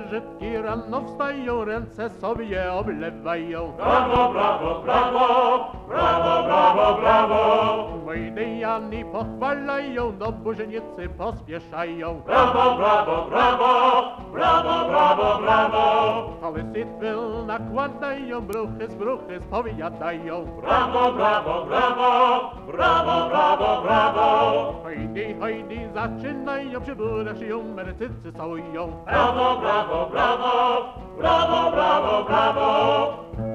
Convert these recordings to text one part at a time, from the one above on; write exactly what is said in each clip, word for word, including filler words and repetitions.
Żydki rano wstają, ręce sobie oblewają. Brawo, brawo, brawo, brawo, brawo, brawo. Mojdejani pochwalają, do burzenicy pospieszają. Brawo, brawo, brawo, brawo, brawo, brawo. Ale sytwy nakładają, bruchy z bruchy spowiadają. Brawo, brawo, brawo, brawo, brawo, brawo. Hojdy, hojdy, zaczynają, przy burach szyją, merycycy całują. Brawo, brawo, brawo, brawo, brawo, brawo.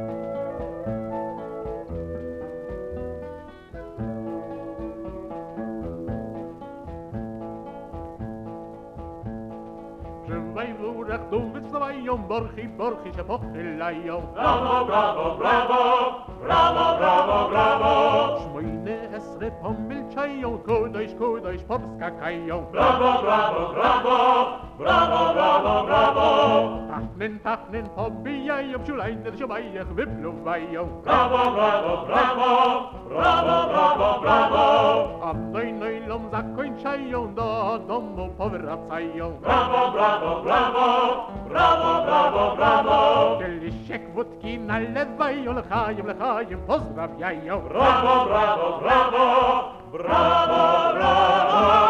Przy wajwórach tu wystawają, borchy, borchy się pochylają. Brawo, brawo, brawo, brawo, brawo, brawo. Szmojny esry pomilczają, kudojś, kudojś, powskakają. Brawo, brawo, brawo, brawo, brawo, brawo. Tachnyn, tachnyn pobijają, ciulajny siobajach wypluwają. Brawo, brawo, brawo, brawo, brawo, brawo. A noj, nojlom zakończają, do domu powracają. Brawo, brawo, brawo, brawo, brawo, brawo. Kieliszek wódki nalewają, lechają, lechają, pozdrawiają. Brawo, brawo, brawo, brawo, brawo.